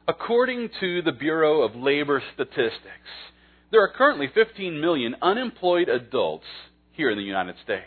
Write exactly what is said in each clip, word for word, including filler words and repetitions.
According to the Bureau of Labor Statistics, there are currently fifteen million unemployed adults here in the United States.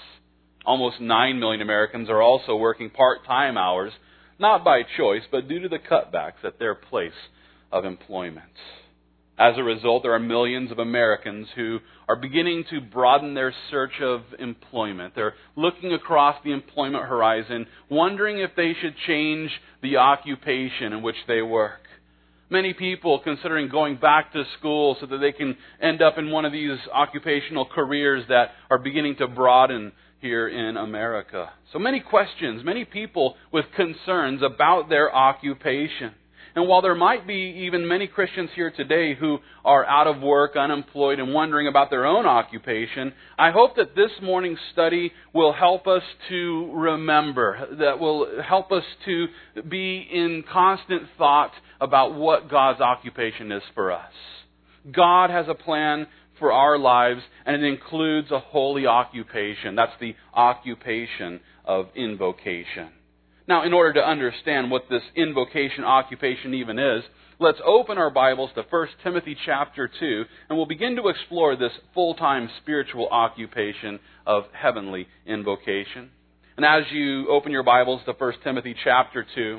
Almost nine million Americans are also working part-time hours, not by choice, but due to the cutbacks at their place of employment. As a result, there are millions of Americans who are beginning to broaden their search of employment. They're looking across the employment horizon, wondering if they should change the occupation in which they work. Many people considering going back to school so that they can end up in one of these occupational careers that are beginning to broaden here in America. So many questions, many people with concerns about their occupation. And while there might be even many Christians here today who are out of work, unemployed, and wondering about their own occupation, I hope that this morning's study will help us to remember, that will help us to be in constant thought about what God's occupation is for us. God has a plan for our lives, and it includes a holy occupation. That's the occupation of invocation. Now, in order to understand what this invocation occupation even is, let's open our Bibles to First Timothy chapter two, and we'll begin to explore this full-time spiritual occupation of heavenly invocation. And as you open your Bibles to First Timothy chapter two,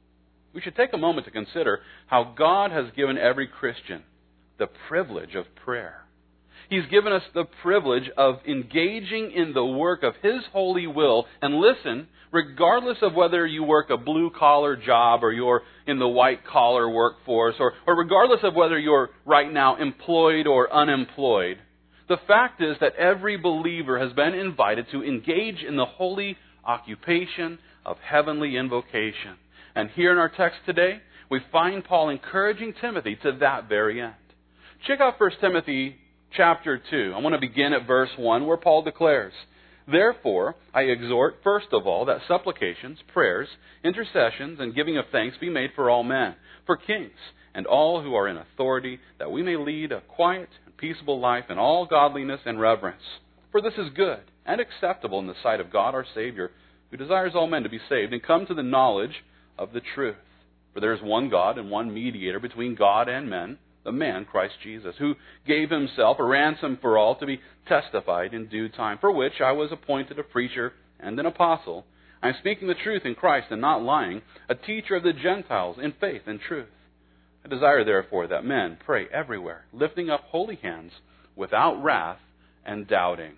we should take a moment to consider how God has given every Christian the privilege of prayer. He's given us the privilege of engaging in the work of His holy will. And listen, regardless of whether you work a blue-collar job or you're in the white-collar workforce, or, or regardless of whether you're right now employed or unemployed, the fact is that every believer has been invited to engage in the holy occupation of heavenly invocation. And here in our text today, we find Paul encouraging Timothy to that very end. Check out First Timothy chapter two. I want to begin at verse one, where Paul declares, "Therefore, I exhort, first of all, that supplications, prayers, intercessions, and giving of thanks be made for all men, for kings, and all who are in authority, that we may lead a quiet and peaceable life in all godliness and reverence. For this is good and acceptable in the sight of God our Savior, who desires all men to be saved and come to the knowledge of the truth. For there is one God and one mediator between God and men, the man Christ Jesus, who gave Himself a ransom for all, to be testified in due time, for which I was appointed a preacher and an apostle. I am speaking the truth in Christ and not lying, a teacher of the Gentiles in faith and truth. I desire therefore that men pray everywhere, lifting up holy hands without wrath and doubting."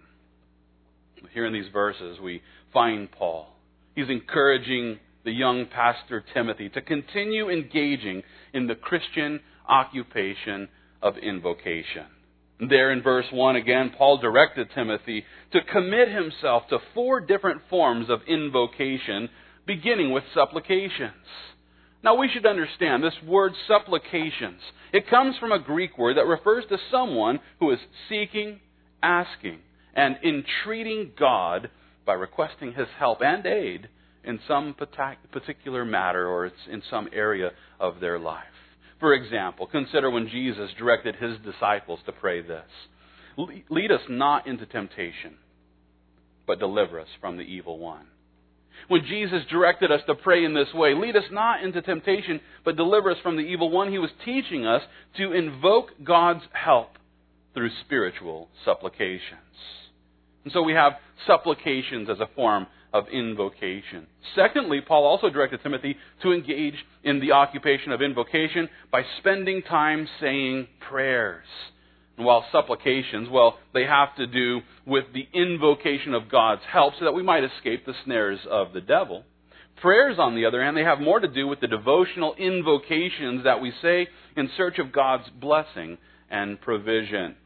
Here in these verses we find Paul. He's encouraging the young pastor Timothy to continue engaging in the Christian occupation of invocation. There in verse one again, Paul directed Timothy to commit himself to four different forms of invocation, beginning with supplications. Now we should understand this word supplications. It comes from a Greek word that refers to someone who is seeking, asking, and entreating God by requesting His help and aid in some particular matter or in some area of their life. For example, consider when Jesus directed His disciples to pray this: "Lead us not into temptation, but deliver us from the evil one." When Jesus directed us to pray in this way, "Lead us not into temptation, but deliver us from the evil one," He was teaching us to invoke God's help through spiritual supplications. And so we have supplications as a form of invocation. Secondly, Paul also directed Timothy to engage in the occupation of invocation by spending time saying prayers. And while supplications, well, they have to do with the invocation of God's help so that we might escape the snares of the devil. Prayers, on the other hand, they have more to do with the devotional invocations that we say in search of God's blessing and provision.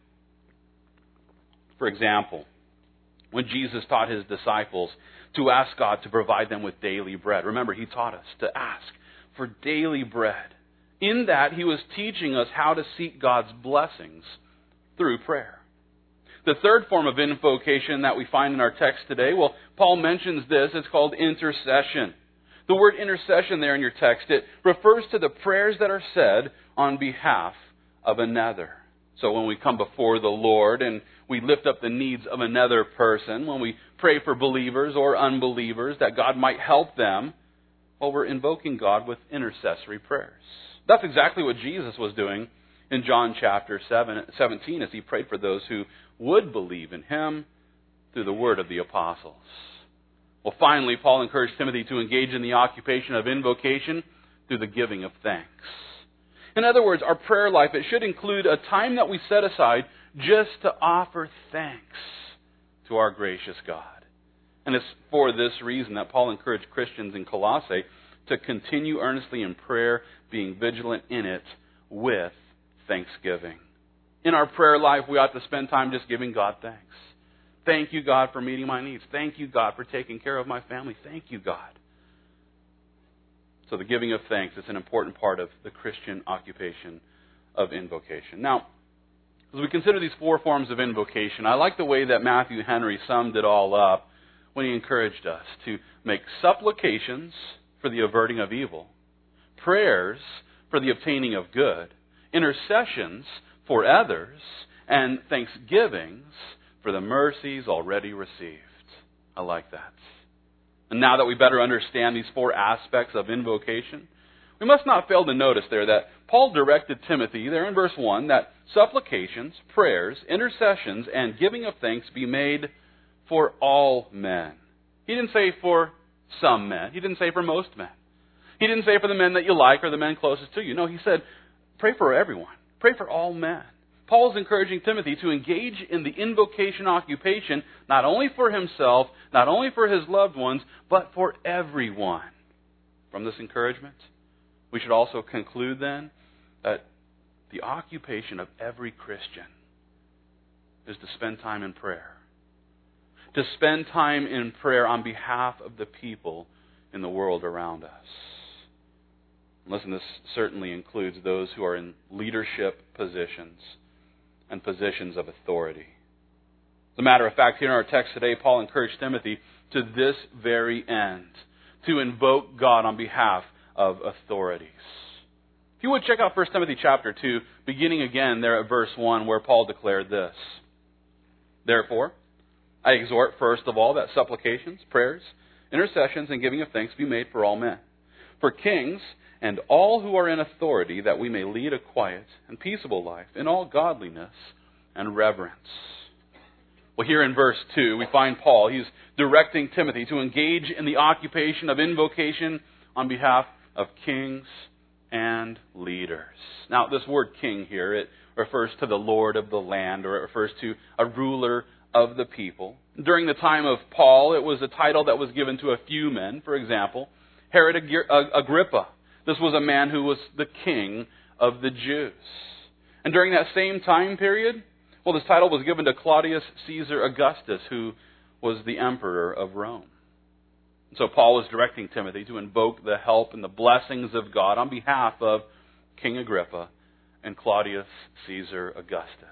For example, when Jesus taught His disciples to ask God to provide them with daily bread. Remember, He taught us to ask for daily bread. In that, He was teaching us how to seek God's blessings through prayer. The third form of invocation that we find in our text today, well, Paul mentions this. It's called intercession. The word intercession there in your text, it refers to the prayers that are said on behalf of another. So when we come before the Lord and we lift up the needs of another person, when we pray for believers or unbelievers that God might help them, Well, we're invoking God with intercessory prayers. That's exactly what Jesus was doing in John chapter seventeen as he prayed for those who would believe in him through the word of the apostles. Well, finally, Paul encouraged Timothy to engage in the occupation of invocation through the giving of thanks. In other words, our prayer life, it should include a time that we set aside just to offer thanks to our gracious God. And it's for this reason that Paul encouraged Christians in Colossae to continue earnestly in prayer, being vigilant in it with thanksgiving. In our prayer life, we ought to spend time just giving God thanks. Thank you, God, for meeting my needs. Thank you, God, for taking care of my family. Thank you, God. So the giving of thanks is an important part of the Christian occupation of invocation. Now, as we consider these four forms of invocation, I like the way that Matthew Henry summed it all up when he encouraged us to make supplications for the averting of evil, prayers for the obtaining of good, intercessions for others, and thanksgivings for the mercies already received. I like that. And now that we better understand these four aspects of invocation, we must not fail to notice there that Paul directed Timothy, there in verse one, that supplications, prayers, intercessions, and giving of thanks be made for all men. He didn't say for some men. He didn't say for most men. He didn't say for the men that you like or the men closest to you. No, he said, pray for everyone. Pray for all men. Paul is encouraging Timothy to engage in the invocation occupation not only for himself, not only for his loved ones, but for everyone. From this encouragement, we should also conclude then that the occupation of every Christian is to spend time in prayer. To spend time in prayer on behalf of the people in the world around us. Listen, this certainly includes those who are in leadership positions and positions of authority. As a matter of fact, here in our text today, Paul encouraged Timothy to this very end, to invoke God on behalf of authorities. If you would check out First Timothy chapter two, beginning again there at verse one, where Paul declared this. Therefore, I exhort first of all that supplications, prayers, intercessions, and giving of thanks be made for all men, for kings and all who are in authority, that we may lead a quiet and peaceable life in all godliness and reverence. Well, here in verse two, we find Paul. He's directing Timothy to engage in the occupation of invocation on behalf of kings and leaders. Now, this word king here, it refers to the lord of the land, or it refers to a ruler of the people. During the time of Paul, it was a title that was given to a few men. For example, Herod Agrippa. This was a man who was the king of the Jews. And during that same time period, well, this title was given to Claudius Caesar Augustus, who was the emperor of Rome. So Paul was directing Timothy to invoke the help and the blessings of God on behalf of King Agrippa and Claudius Caesar Augustus.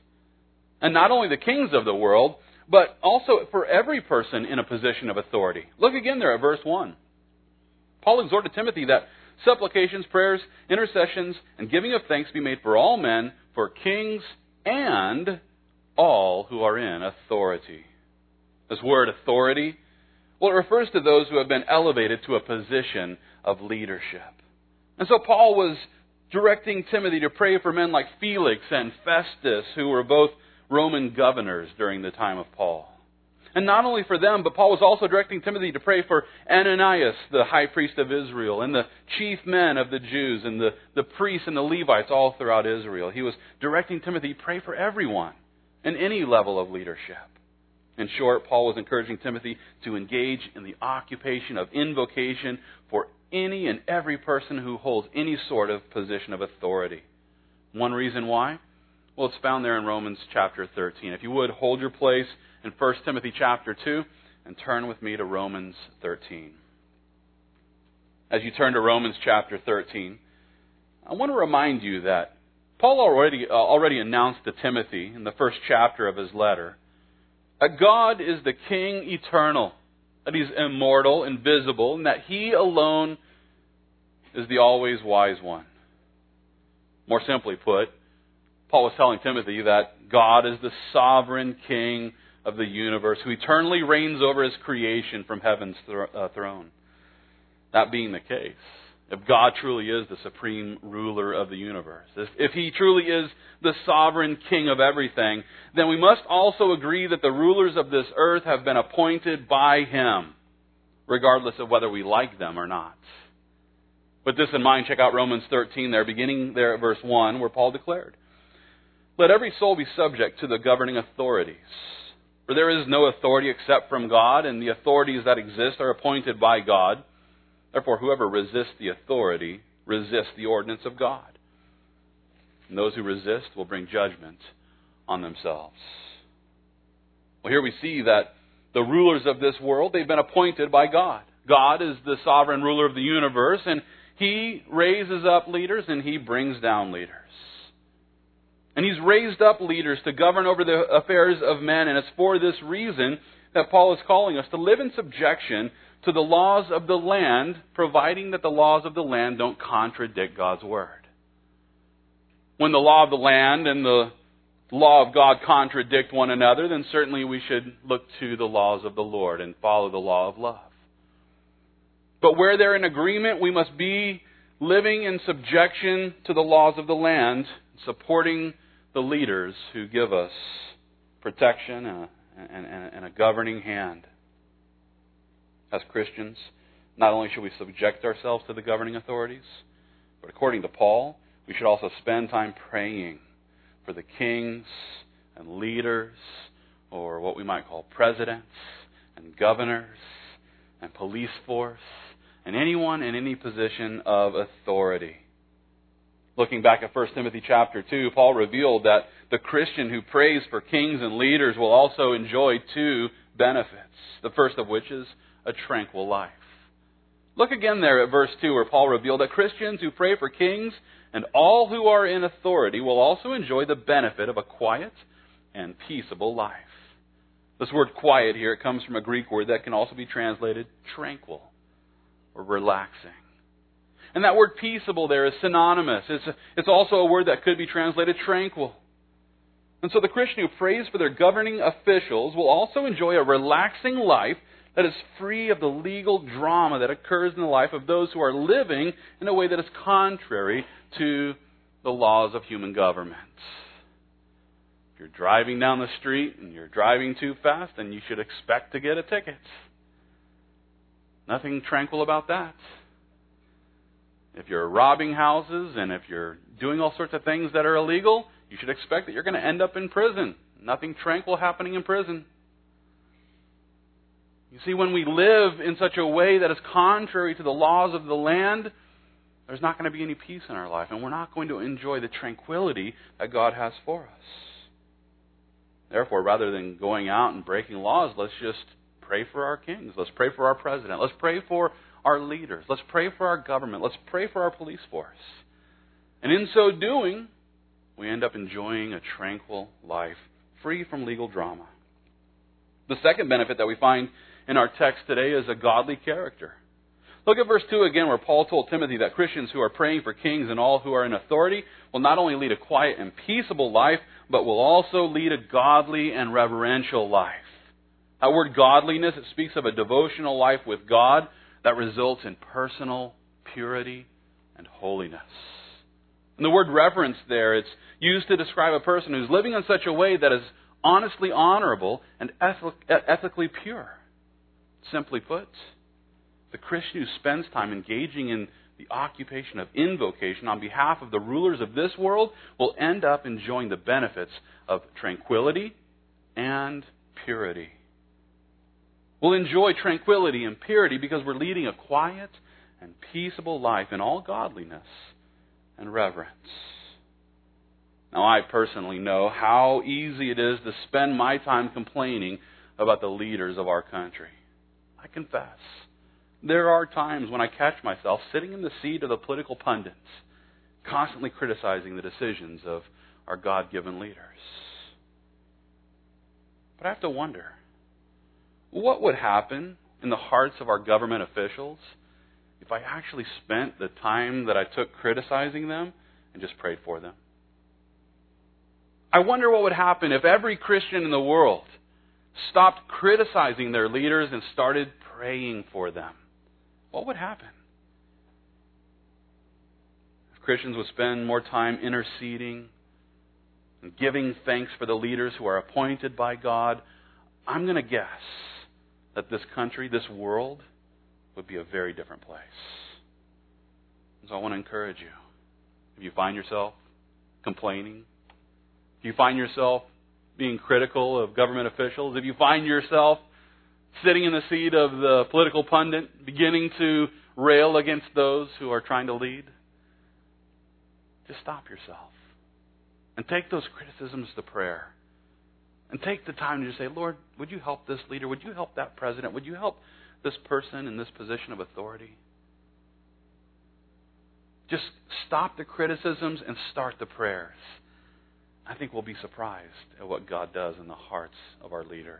And not only the kings of the world, but also for every person in a position of authority. Look again there at verse one. Paul exhorted Timothy that supplications, prayers, intercessions, and giving of thanks be made for all men, for kings and all who are in authority. This word authority, well, it refers to those who have been elevated to a position of leadership. And so Paul was directing Timothy to pray for men like Felix and Festus, who were both Roman governors during the time of Paul. And not only for them, but Paul was also directing Timothy to pray for Ananias, the high priest of Israel, and the chief men of the Jews, and the, the priests and the Levites all throughout Israel. He was directing Timothy to pray for everyone in any level of leadership. In short, Paul was encouraging Timothy to engage in the occupation of invocation for any and every person who holds any sort of position of authority. One reason why? Well, it's found there in Romans chapter thirteen. If you would, hold your place in First Timothy chapter two and turn with me to Romans thirteen. As you turn to Romans chapter thirteen, I want to remind you that Paul already, uh, already announced to Timothy in the first chapter of his letter that God is the King eternal, that He's immortal, invisible, and that He alone is the always wise one. More simply put, Paul was telling Timothy that God is the sovereign King of the universe who eternally reigns over His creation from heaven's thro- uh, throne. that being the case, if God truly is the supreme ruler of the universe, if, if He truly is the sovereign king of everything, then we must also agree that the rulers of this earth have been appointed by Him, regardless of whether we like them or not. With this in mind, check out Romans thirteen there, beginning there at verse one, where Paul declared, "Let every soul be subject to the governing authorities. For there is no authority except from God, and the authorities that exist are appointed by God. Therefore, whoever resists the authority resists the ordinance of God. And those who resist will bring judgment on themselves." Well, here we see that the rulers of this world, they've been appointed by God. God is the sovereign ruler of the universe, and He raises up leaders and He brings down leaders. And He's raised up leaders to govern over the affairs of men, and it's for this reason that Paul is calling us to live in subjection to the laws of the land, providing that the laws of the land don't contradict God's Word. When the law of the land and the law of God contradict one another, then certainly we should look to the laws of the Lord and follow the law of love. But where they're in agreement, we must be living in subjection to the laws of the land, supporting the leaders who give us protection and a, and, and, and a governing hand. As Christians, not only should we subject ourselves to the governing authorities, but according to Paul, we should also spend time praying for the kings and leaders, or what we might call presidents and governors and police force, and anyone in any position of authority. Looking back at First Timothy chapter two, Paul revealed that the Christian who prays for kings and leaders will also enjoy two benefits. The first of which is a tranquil life. Look again there at verse two, where Paul revealed that Christians who pray for kings and all who are in authority will also enjoy the benefit of a quiet and peaceable life. This word quiet here, it comes from a Greek word that can also be translated tranquil or relaxing. And that word peaceable there is synonymous. It's, a, it's also a word that could be translated tranquil. And so the Christian who prays for their governing officials will also enjoy a relaxing life that is free of the legal drama that occurs in the life of those who are living in a way that is contrary to the laws of human government. If you're driving down the street and you're driving too fast, then you should expect to get a ticket. Nothing tranquil about that. If you're robbing houses and if you're doing all sorts of things that are illegal, you should expect that you're going to end up in prison. Nothing tranquil happening in prison. You see, when we live in such a way that is contrary to the laws of the land, there's not going to be any peace in our life, and we're not going to enjoy the tranquility that God has for us. Therefore, rather than going out and breaking laws, let's just pray for our kings. Let's pray for our president. Let's pray for our leaders. Let's pray for our government. Let's pray for our police force. And in so doing, we end up enjoying a tranquil life, free from legal drama. The second benefit that we find in our text today is a godly character. Look at verse two again, where Paul told Timothy that Christians who are praying for kings and all who are in authority will not only lead a quiet and peaceable life, but will also lead a godly and reverential life. That word godliness, it speaks of a devotional life with God that results in personal purity and holiness. And the word reverence there, it's used to describe a person who's living in such a way that is honestly honorable and ethically pure. Simply put, the Christian who spends time engaging in the occupation of invocation on behalf of the rulers of this world will end up enjoying the benefits of tranquility and purity. We'll enjoy tranquility and purity because we're leading a quiet and peaceable life in all godliness and reverence. Now, I personally know how easy it is to spend my time complaining about the leaders of our country. I confess, there are times when I catch myself sitting in the seat of the political pundits, constantly criticizing the decisions of our God-given leaders. But I have to wonder, what would happen in the hearts of our government officials if I actually spent the time that I took criticizing them and just prayed for them? I wonder what would happen if every Christian in the world stopped criticizing their leaders and started praying for them. What would happen? Christians would spend more time interceding and giving thanks for the leaders who are appointed by God, I'm going to guess that this country, this world, would be a very different place. So I want to encourage you. If you find yourself complaining, if you find yourself being critical of government officials, if you find yourself sitting in the seat of the political pundit, beginning to rail against those who are trying to lead, just stop yourself and take those criticisms to prayer. And take the time to just say, Lord, would you help this leader? Would you help that president? Would you help this person in this position of authority? Just stop the criticisms and start the prayers. I think we'll be surprised at what God does in the hearts of our leaders.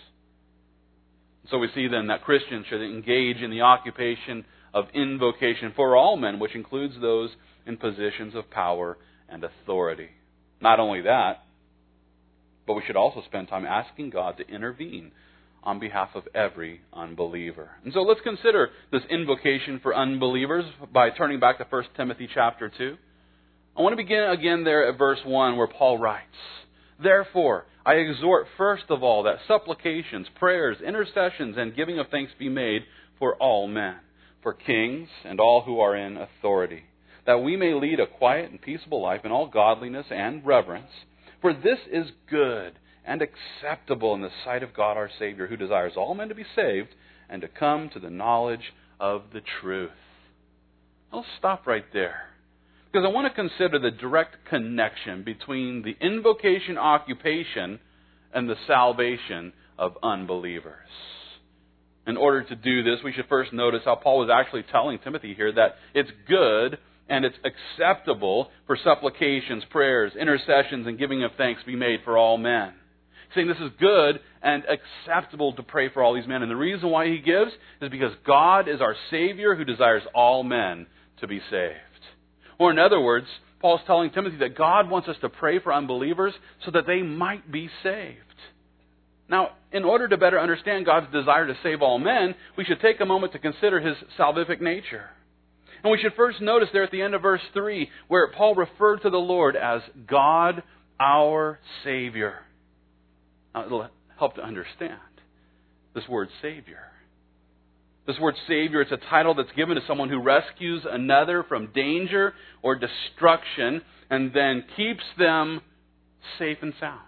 So we see then that Christians should engage in the occupation of invocation for all men, which includes those in positions of power and authority. Not only that, but we should also spend time asking God to intervene on behalf of every unbeliever. And so let's consider this invocation for unbelievers by turning back to First Timothy chapter two. I want to begin again there at verse one where Paul writes, Therefore, I exhort first of all that supplications, prayers, intercessions, and giving of thanks be made for all men, for kings and all who are in authority, that we may lead a quiet and peaceable life in all godliness and reverence. For this is good and acceptable in the sight of God our Savior, who desires all men to be saved and to come to the knowledge of the truth. I'll stop right there, because I want to consider the direct connection between the invocation occupation and the salvation of unbelievers. In order to do this, we should first notice how Paul was actually telling Timothy here that it's good and it's acceptable for supplications, prayers, intercessions, and giving of thanks be made for all men. He's saying this is good and acceptable to pray for all these men. And the reason why he gives is because God is our Savior who desires all men to be saved. Or in other words, Paul's telling Timothy that God wants us to pray for unbelievers so that they might be saved. Now, in order to better understand God's desire to save all men, we should take a moment to consider His salvific nature. And we should first notice there at the end of verse three, where Paul referred to the Lord as God our Savior. Now, it'll help to understand this word Savior. This word Savior, it's a title that's given to someone who rescues another from danger or destruction and then keeps them safe and sound.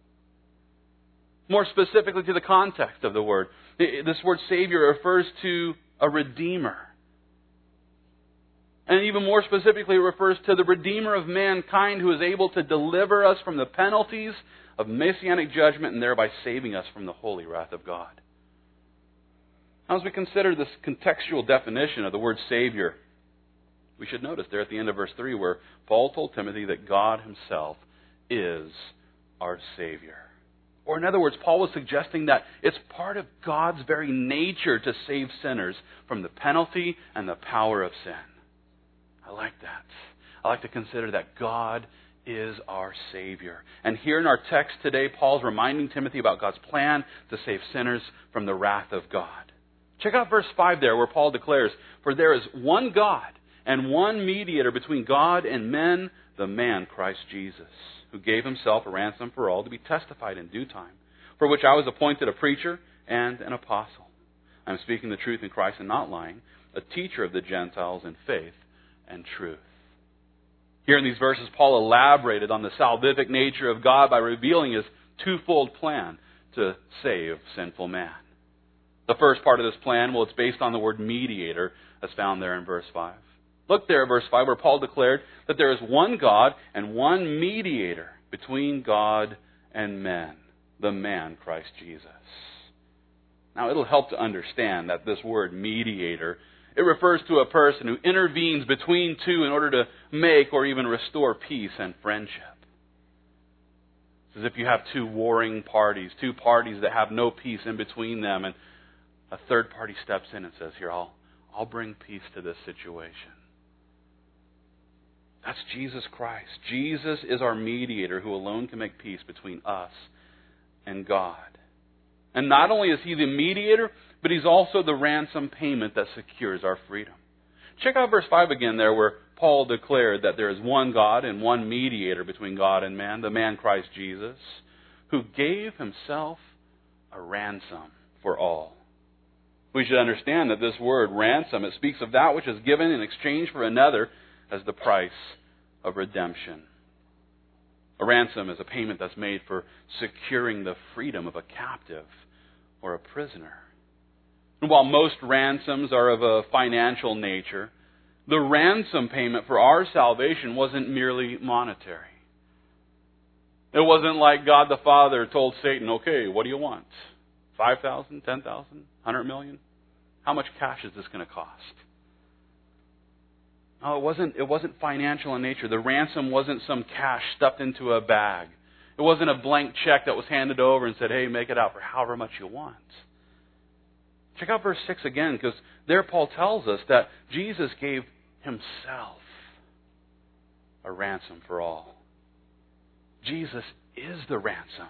More specifically to the context of the word, this word Savior refers to a Redeemer. And even more specifically, it refers to the Redeemer of mankind who is able to deliver us from the penalties of messianic judgment and thereby saving us from the holy wrath of God. Now, as we consider this contextual definition of the word Savior, we should notice there at the end of verse three where Paul told Timothy that God Himself is our Savior. Or in other words, Paul was suggesting that it's part of God's very nature to save sinners from the penalty and the power of sin. I like that. I like to consider that God is our Savior. And here in our text today, Paul's reminding Timothy about God's plan to save sinners from the wrath of God. Check out verse five there where Paul declares, For there is one God and one mediator between God and men, the man Christ Jesus, who gave Himself a ransom for all to be testified in due time, for which I was appointed a preacher and an apostle. I am speaking the truth in Christ and not lying, a teacher of the Gentiles in faith and truth. Here in these verses, Paul elaborated on the salvific nature of God by revealing His twofold plan to save sinful man. The first part of this plan, well, it's based on the word mediator, as found there in verse five. Look there at verse five, where Paul declared that there is one God and one mediator between God and men, the man Christ Jesus. Now, it'll help to understand that this word mediator, it refers to a person who intervenes between two in order to make or even restore peace and friendship. It's as if you have two warring parties, two parties that have no peace in between them, and a third party steps in and says, Here, I'll, I'll bring peace to this situation. That's Jesus Christ. Jesus is our mediator who alone can make peace between us and God. And not only is He the mediator, but He's also the ransom payment that secures our freedom. Check out verse five again there where Paul Paul declared that there is one God and one mediator between God and man, the man Christ Jesus, who gave himself a ransom for all. We should understand that this word, ransom, it speaks of that which is given in exchange for another as the price of redemption. A ransom is a payment that's made for securing the freedom of a captive or a prisoner. And while most ransoms are of a financial nature, the ransom payment for our salvation wasn't merely monetary. It wasn't like God the Father told Satan, okay, what do you want? five thousand, ten thousand, one hundred million? How much cash is this going to cost? No, it wasn't, it wasn't financial in nature. The ransom wasn't some cash stuffed into a bag. It wasn't a blank check that was handed over and said, hey, make it out for however much you want. Check out verse six again, because there Paul tells us that Jesus gave himself a ransom for all. Jesus is the ransom.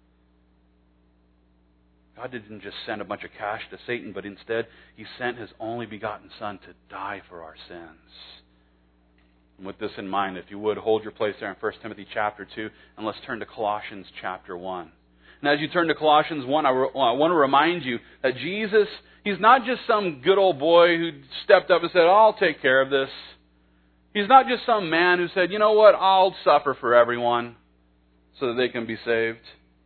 God didn't just send a bunch of cash to Satan, but instead He sent His only begotten Son to die for our sins. And with this in mind, if you would, hold your place there in First Timothy chapter two, and let's turn to Colossians chapter one. And as you turn to Colossians one, I, re- I want to remind you that Jesus, He's not just some good old boy who stepped up and said, I'll take care of this. He's not just some man who said, you know what, I'll suffer for everyone so that they can be saved.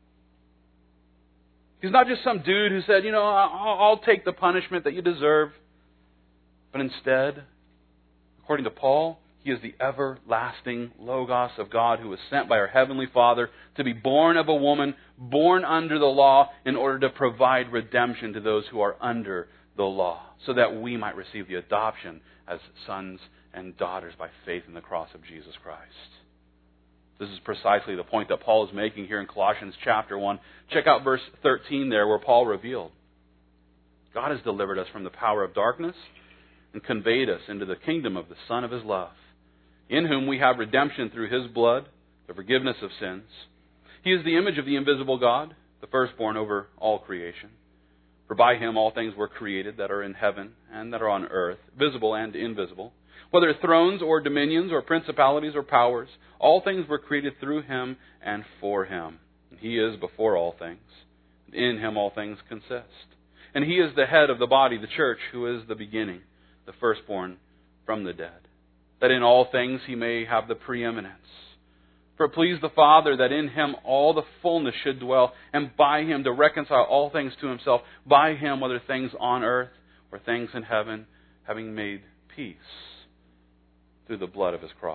He's not just some dude who said, you know, I'll, I'll take the punishment that you deserve. But instead, according to Paul, He is the everlasting Logos of God who was sent by our Heavenly Father to be born of a woman, born under the law, in order to provide redemption to those who are under the law, so that we might receive the adoption as sons and daughters by faith in the cross of Jesus Christ. This is precisely the point that Paul is making here in Colossians chapter one. Check out verse thirteen there, where Paul revealed, God has delivered us from the power of darkness and conveyed us into the kingdom of the Son of His love, in whom we have redemption through His blood, the forgiveness of sins. He is the image of the invisible God, the firstborn over all creation. For by Him all things were created that are in heaven and that are on earth, visible and invisible. Whether thrones or dominions or principalities or powers, all things were created through Him and for Him. He is before all things. In Him all things consist. And He is the head of the body, the church, who is the beginning, the firstborn from the dead, that in all things He may have the preeminence. For it pleased the Father that in Him all the fullness should dwell, and by Him to reconcile all things to Himself, by Him, whether things on earth or things in heaven, having made peace through the blood of His cross.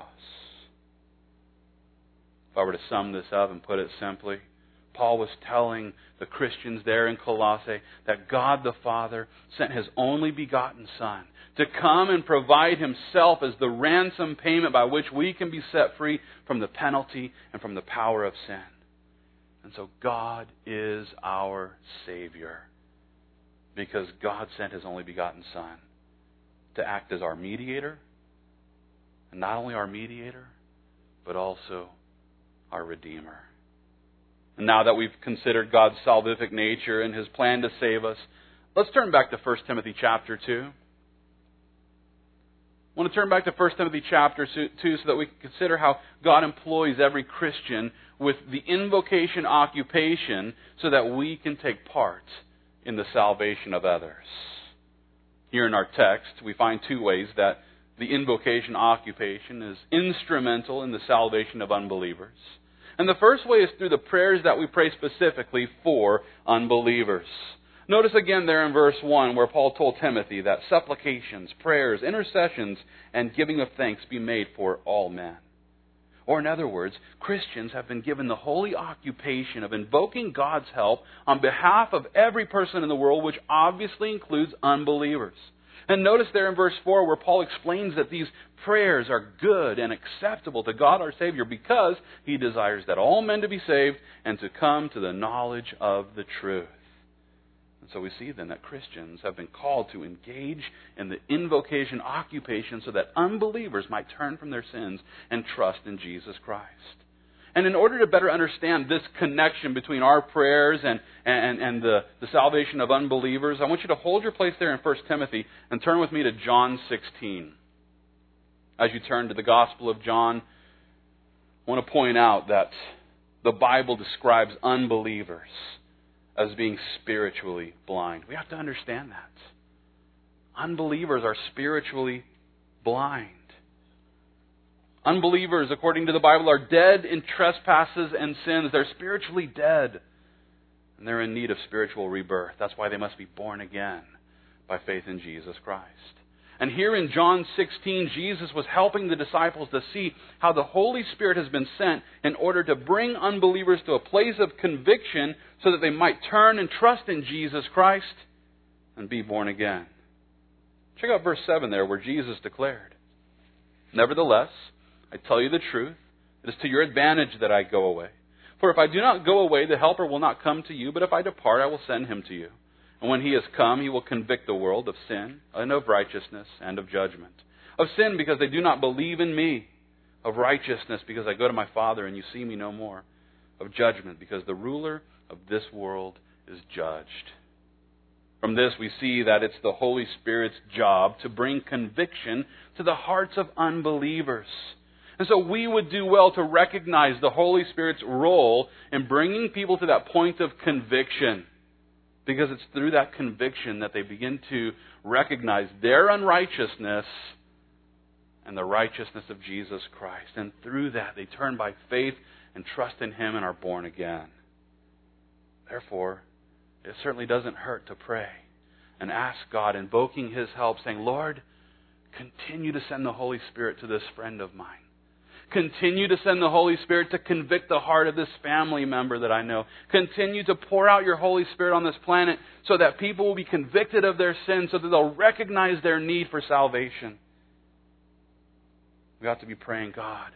If I were to sum this up and put it simply, Paul was telling the Christians there in Colossae that God the Father sent His only begotten Son to come and provide Himself as the ransom payment by which we can be set free from the penalty and from the power of sin. And so God is our Savior because God sent His only begotten Son to act as our mediator, and not only our mediator, but also our Redeemer. And now that we've considered God's salvific nature and His plan to save us, let's turn back to First Timothy chapter two. I want to turn back to First Timothy chapter two so that we can consider how God employs every Christian with the invocation occupation so that we can take part in the salvation of others. Here in our text, we find two ways that the invocation occupation is instrumental in the salvation of unbelievers. And the first way is through the prayers that we pray specifically for unbelievers. Notice again there in verse one where Paul told Timothy that supplications, prayers, intercessions, and giving of thanks be made for all men. Or in other words, Christians have been given the holy occupation of invoking God's help on behalf of every person in the world, which obviously includes unbelievers. And notice there in verse four where Paul explains that these prayers are good and acceptable to God our Savior because He desires that all men to be saved and to come to the knowledge of the truth. And so we see then that Christians have been called to engage in the invocation occupation so that unbelievers might turn from their sins and trust in Jesus Christ. And in order to better understand this connection between our prayers and, and, and the, the salvation of unbelievers, I want you to hold your place there in First Timothy and turn with me to John sixteen. As you turn to the Gospel of John, I want to point out that the Bible describes unbelievers as being spiritually blind. We have to understand that. Unbelievers are spiritually blind. Unbelievers, according to the Bible, are dead in trespasses and sins. They're spiritually dead. And they're in need of spiritual rebirth. That's why they must be born again by faith in Jesus Christ. And here in John sixteen, Jesus was helping the disciples to see how the Holy Spirit has been sent in order to bring unbelievers to a place of conviction so that they might turn and trust in Jesus Christ and be born again. Check out verse seven there where Jesus declared, "Nevertheless, I tell you the truth, it is to your advantage that I go away. For if I do not go away, the Helper will not come to you, but if I depart, I will send him to you. And when he has come, he will convict the world of sin, and of righteousness, and of judgment. Of sin, because they do not believe in me. Of righteousness, because I go to my Father, and you see me no more. Of judgment, because the ruler of this world is judged." From this, we see that it's the Holy Spirit's job to bring conviction to the hearts of unbelievers. And so we would do well to recognize the Holy Spirit's role in bringing people to that point of conviction. Because it's through that conviction that they begin to recognize their unrighteousness and the righteousness of Jesus Christ. And through that, they turn by faith and trust in Him and are born again. Therefore, it certainly doesn't hurt to pray and ask God, invoking His help, saying, "Lord, continue to send the Holy Spirit to this friend of mine. Continue to send the Holy Spirit to convict the heart of this family member that I know. Continue to pour out your Holy Spirit on this planet so that people will be convicted of their sins, so that they'll recognize their need for salvation." We ought to be praying, "God,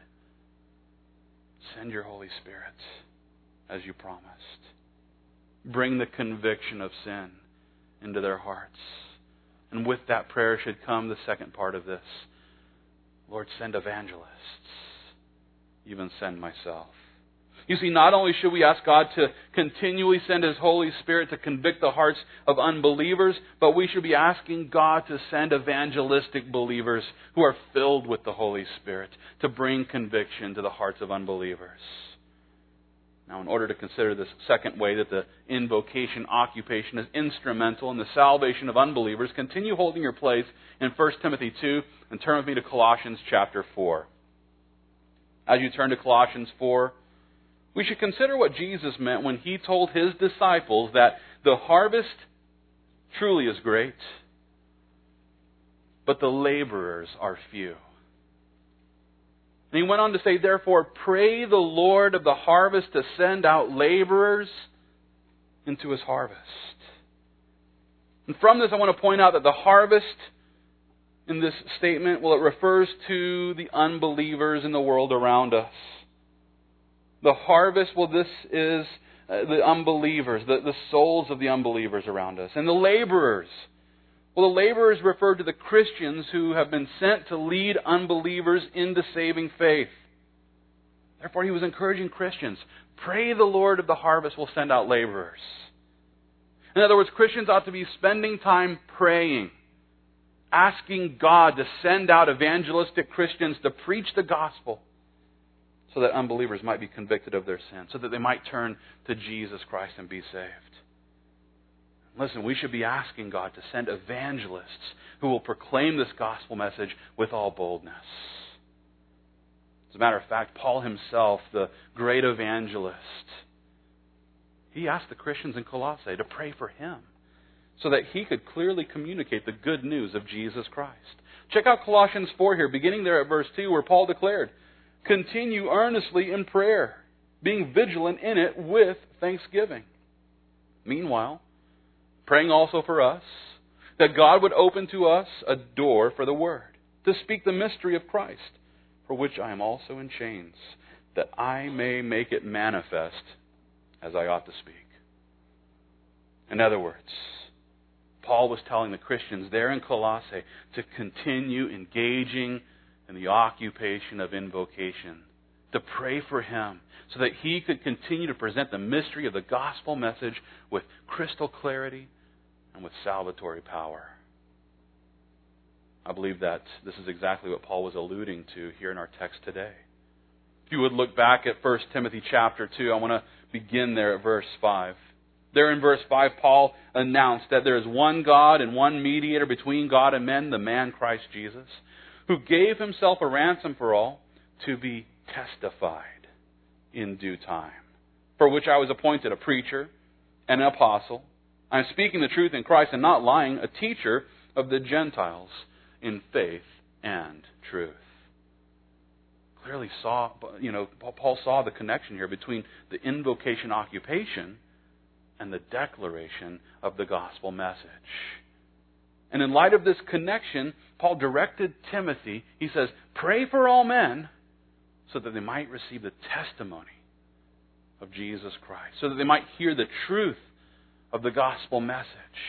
send your Holy Spirit as you promised. Bring the conviction of sin into their hearts." And with that prayer should come the second part of this. "Lord, send evangelists. Even send myself." You see, not only should we ask God to continually send His Holy Spirit to convict the hearts of unbelievers, but we should be asking God to send evangelistic believers who are filled with the Holy Spirit to bring conviction to the hearts of unbelievers. Now, in order to consider this second way that the invocation occupation is instrumental in the salvation of unbelievers, continue holding your place in First Timothy two and turn with me to Colossians chapter four. As you turn to Colossians four, we should consider what Jesus meant when He told His disciples that the harvest truly is great, but the laborers are few. And He went on to say, "Therefore, pray the Lord of the harvest to send out laborers into His harvest." And from this, I want to point out that the harvest in this statement, well, it refers to the unbelievers in the world around us. The harvest, well, this is uh, the unbelievers, the, the souls of the unbelievers around us. And the laborers, well, the laborers refer to the Christians who have been sent to lead unbelievers into saving faith. Therefore, He was encouraging Christians, pray the Lord of the harvest will send out laborers. In other words, Christians ought to be spending time praying, asking God to send out evangelistic Christians to preach the gospel so that unbelievers might be convicted of their sin, so that they might turn to Jesus Christ and be saved. Listen, we should be asking God to send evangelists who will proclaim this gospel message with all boldness. As a matter of fact, Paul himself, the great evangelist, he asked the Christians in Colossae to pray for him, so that he could clearly communicate the good news of Jesus Christ. Check out Colossians four here, beginning there at verse two, where Paul declared, "Continue earnestly in prayer, being vigilant in it with thanksgiving. Meanwhile, praying also for us, that God would open to us a door for the word, to speak the mystery of Christ, for which I am also in chains, that I may make it manifest as I ought to speak." In other words, Paul was telling the Christians there in Colossae to continue engaging in the occupation of invocation, to pray for him so that he could continue to present the mystery of the gospel message with crystal clarity and with salvatory power. I believe that this is exactly what Paul was alluding to here in our text today. If you would look back at First Timothy chapter two, I want to begin there at verse five. There in verse five, Paul announced that there is one God and one mediator between God and men, the man Christ Jesus, who gave himself a ransom for all to be testified in due time, for which I was appointed a preacher and an apostle. I am speaking the truth in Christ and not lying, a teacher of the Gentiles in faith and truth. Clearly saw, you know, Paul saw the connection here between the invocation occupation and the declaration of the gospel message. And in light of this connection, Paul directed Timothy, he says, pray for all men so that they might receive the testimony of Jesus Christ, so that they might hear the truth of the gospel message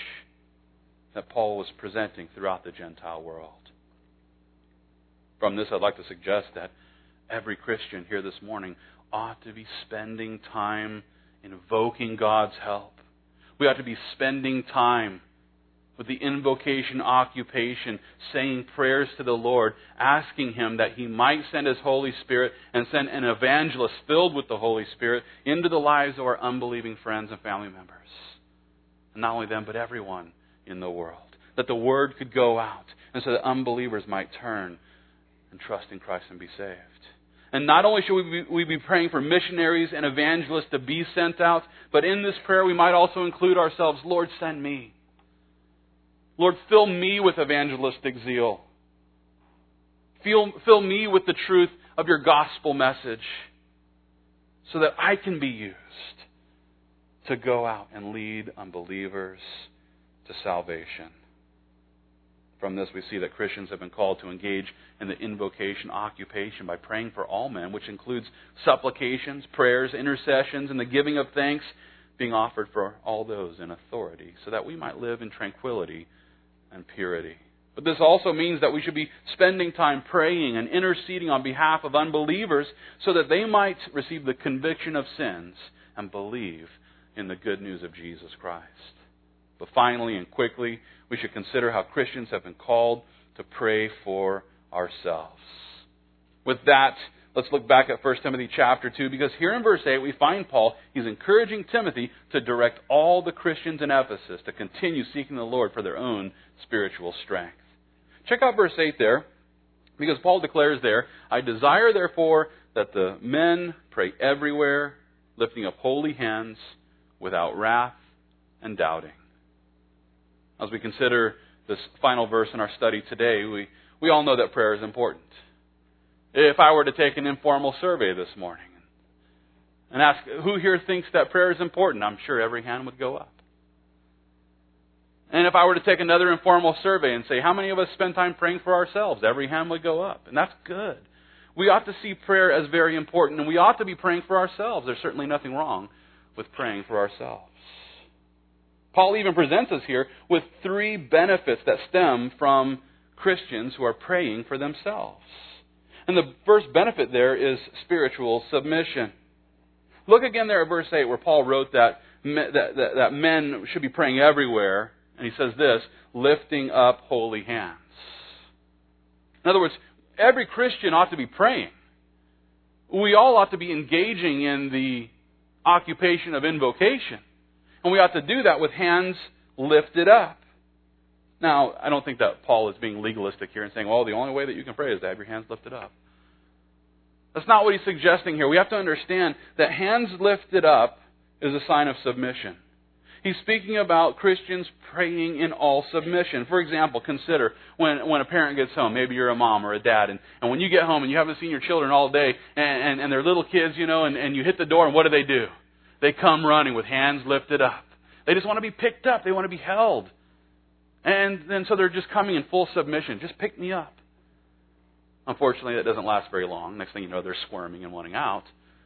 that Paul was presenting throughout the Gentile world. From this, I'd like to suggest that every Christian here this morning ought to be spending time invoking God's help. We ought to be spending time with the invocation occupation, saying prayers to the Lord, asking Him that He might send His Holy Spirit and send an evangelist filled with the Holy Spirit into the lives of our unbelieving friends and family members. And not only them, but everyone in the world. That the word could go out, and so that unbelievers might turn and trust in Christ and be saved. And not only should we be, we be praying for missionaries and evangelists to be sent out, but in this prayer we might also include ourselves. Lord, send me. Lord, fill me with evangelistic zeal. Fill, fill me with the truth of your gospel message so that I can be used to go out and lead unbelievers to salvation. From this, we see that Christians have been called to engage in the invocation occupation by praying for all men, which includes supplications, prayers, intercessions, and the giving of thanks being offered for all those in authority, so that we might live in tranquility and purity. But this also means that we should be spending time praying and interceding on behalf of unbelievers so that they might receive the conviction of sins and believe in the good news of Jesus Christ. But finally and quickly, we should consider how Christians have been called to pray for ourselves. With that, let's look back at First Timothy chapter two, because here in verse eight we find Paul, he's encouraging Timothy to direct all the Christians in Ephesus to continue seeking the Lord for their own spiritual strength. Check out verse eight there, because Paul declares there, I desire therefore that the men pray everywhere, lifting up holy hands, without wrath and doubting. As we consider this final verse in our study today, we, we all know that prayer is important. If I were to take an informal survey this morning and ask who here thinks that prayer is important, I'm sure every hand would go up. And if I were to take another informal survey and say, how many of us spend time praying for ourselves? Every hand would go up. And that's good. We ought to see prayer as very important, and we ought to be praying for ourselves. There's certainly nothing wrong with praying for ourselves. Paul even presents us here with three benefits that stem from Christians who are praying for themselves. And the first benefit there is spiritual submission. Look again there at verse eight where Paul wrote that, that, that, that men should be praying everywhere. And he says this, lifting up holy hands. In other words, every Christian ought to be praying. We all ought to be engaging in the occupation of invocation. And we ought to do that with hands lifted up. Now, I don't think that Paul is being legalistic here and saying, well, the only way that you can pray is to have your hands lifted up. That's not what he's suggesting here. We have to understand that hands lifted up is a sign of submission. He's speaking about Christians praying in all submission. For example, consider when, when a parent gets home, maybe you're a mom or a dad, and, and when you get home and you haven't seen your children all day, and, and, and they're little kids, you know, and, and you hit the door, and what do they do? They come running with hands lifted up. They just want to be picked up. They want to be held. And then so they're just coming in full submission. Just pick me up. Unfortunately, that doesn't last very long. Next thing you know, they're squirming and wanting out.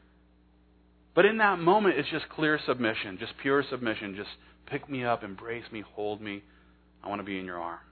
But in that moment, it's just clear submission, just pure submission. Just pick me up, embrace me, hold me. I want to be in your arms.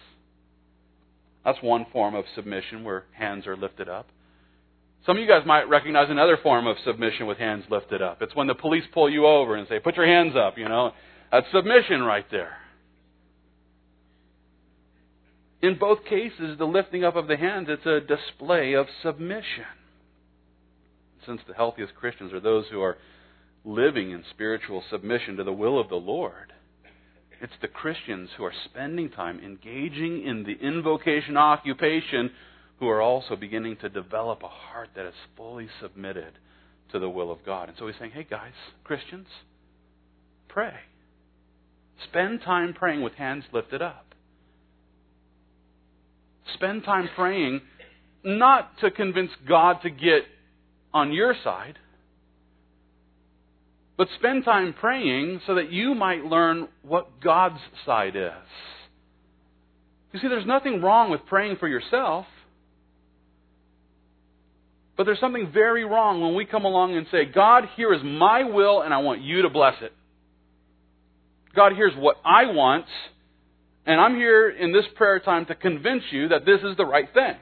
That's one form of submission where hands are lifted up. Some of you guys might recognize another form of submission with hands lifted up. It's when the police pull you over and say, put your hands up, you know. That's submission right there. In both cases, the lifting up of the hands, it's a display of submission. Since the healthiest Christians are those who are living in spiritual submission to the will of the Lord, it's the Christians who are spending time engaging in the invocation occupation who are also beginning to develop a heart that is fully submitted to the will of God. And so he's saying, hey guys, Christians, pray. Spend time praying with hands lifted up. Spend time praying not to convince God to get on your side, but spend time praying so that you might learn what God's side is. You see, there's nothing wrong with praying for yourself, but there's something very wrong when we come along and say, God, here is my will and I want you to bless it. God, here's what I want, and I'm here in this prayer time to convince you that this is the right thing.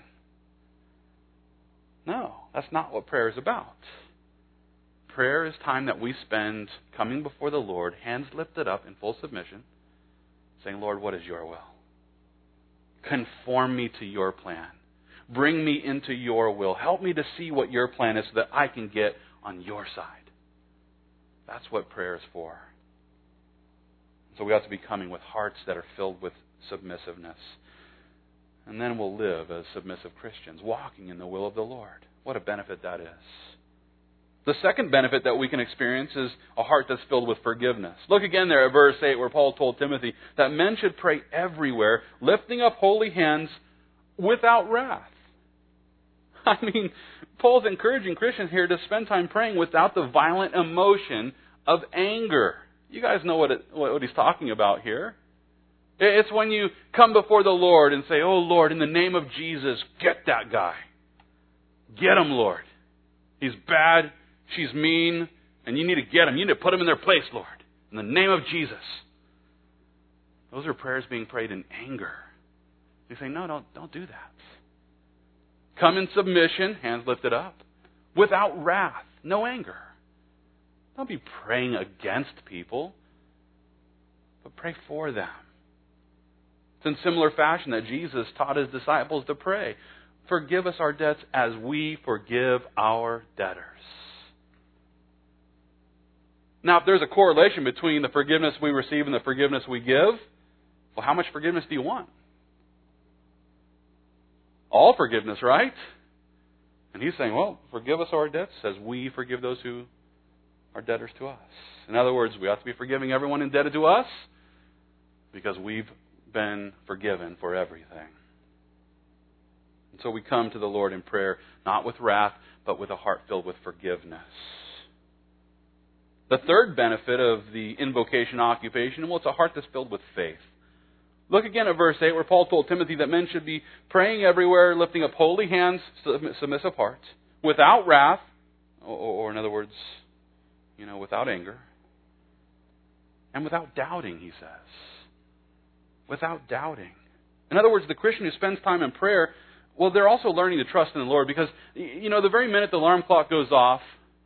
No, that's not what prayer is about. Prayer is time that we spend coming before the Lord, hands lifted up in full submission, saying, Lord, what is your will? Conform me to your plan. Bring me into your will. Help me to see what your plan is so that I can get on your side. That's what prayer is for. So we ought to be coming with hearts that are filled with submissiveness. And then we'll live as submissive Christians, walking in the will of the Lord. What a benefit that is. The second benefit that we can experience is a heart that's filled with forgiveness. Look again there at verse eight where Paul told Timothy that men should pray everywhere, lifting up holy hands without wrath. I mean, Paul's encouraging Christians here to spend time praying without the violent emotion of anger. You guys know what, it, what he's talking about here. It's when you come before the Lord and say, oh Lord, in the name of Jesus, get that guy. Get him, Lord. He's bad, she's mean, and you need to get him. You need to put him in their place, Lord. In the name of Jesus. Those are prayers being prayed in anger. You say, no, don't, don't do that. Come in submission, hands lifted up, without wrath, no anger. Don't be praying against people, but pray for them. It's in similar fashion that Jesus taught his disciples to pray. Forgive us our debts as we forgive our debtors. Now, if there's a correlation between the forgiveness we receive and the forgiveness we give, well, how much forgiveness do you want? All forgiveness, right? And he's saying, well, forgive us our debts as we forgive those who are debtors to us. In other words, we ought to be forgiving everyone indebted to us because we've been forgiven for everything. And so we come to the Lord in prayer, not with wrath, but with a heart filled with forgiveness. The third benefit of the invocation occupation, well, it's a heart that's filled with faith. Look again at verse eight where Paul told Timothy that men should be praying everywhere, lifting up holy hands, submissive hearts, without wrath, or, or in other words, you know, without anger, and without doubting, he says. Without doubting. In other words, the Christian who spends time in prayer, well, they're also learning to trust in the Lord because, you know, the very minute the alarm clock goes off,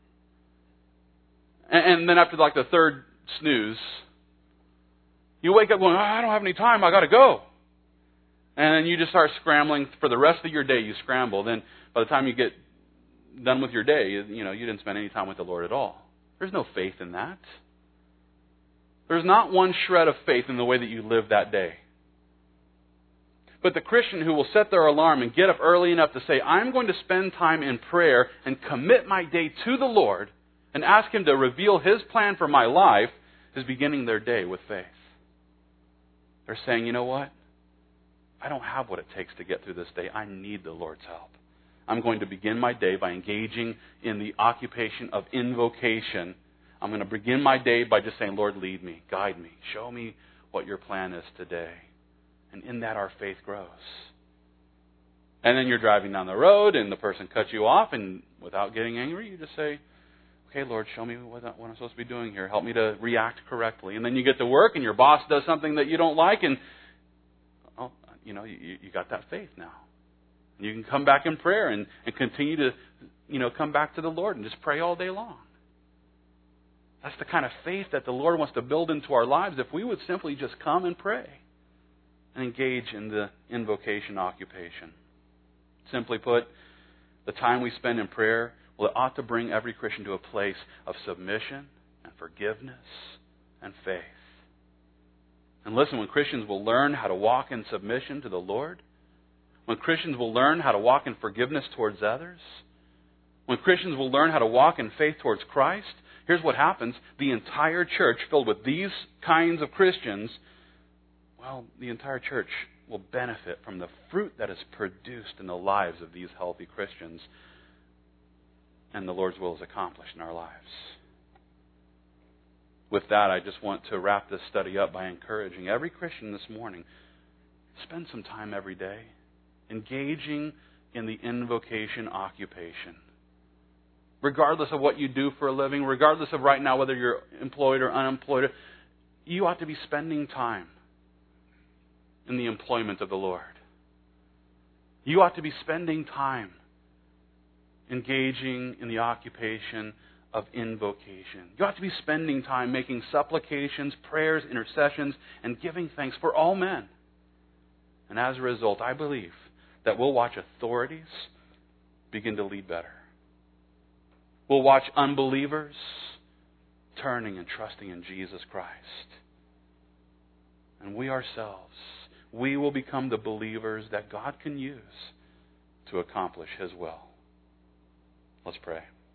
and then after like the third snooze, you wake up going, oh, I don't have any time, I got to go. And then you just start scrambling for the rest of your day. You scramble. Then by the time you get done with your day, you know, you didn't spend any time with the Lord at all. There's no faith in that. There's not one shred of faith in the way that you live that day. But the Christian who will set their alarm and get up early enough to say, I'm going to spend time in prayer and commit my day to the Lord and ask Him to reveal His plan for my life, is beginning their day with faith. They're saying, you know what? I don't have what it takes to get through this day. I need the Lord's help. I'm going to begin my day by engaging in the occupation of invocation. I'm going to begin my day by just saying, Lord, lead me, guide me, show me what your plan is today. And in that our faith grows. And then you're driving down the road and the person cuts you off, and without getting angry, you just say, okay, Lord, show me what I'm supposed to be doing here. Help me to react correctly. And then you get to work and your boss does something that you don't like, and oh, you know, you, you got that faith now. You can come back in prayer and, and continue to, you know, come back to the Lord and just pray all day long. That's the kind of faith that the Lord wants to build into our lives if we would simply just come and pray. and engage in the invocation occupation. Simply put, the time we spend in prayer, well, it ought to bring every Christian to a place of submission and forgiveness and faith. And listen, when Christians will learn how to walk in submission to the Lord, when Christians will learn how to walk in forgiveness towards others, when Christians will learn how to walk in faith towards Christ, here's what happens. The entire church filled with these kinds of Christians, well, the entire church will benefit from the fruit that is produced in the lives of these healthy Christians, and the Lord's will is accomplished in our lives. With that, I just want to wrap this study up by encouraging every Christian this morning, spend some time every day engaging in the invocation occupation. Regardless of what you do for a living, regardless of right now whether you're employed or unemployed, you ought to be spending time in the employment of the Lord. You ought to be spending time engaging in the occupation of invocation. You ought to be spending time making supplications, prayers, intercessions, and giving thanks for all men. And as a result, I believe that we'll watch authorities begin to lead better. We'll watch unbelievers turning and trusting in Jesus Christ. And we ourselves, we will become the believers that God can use to accomplish His will. Let's pray.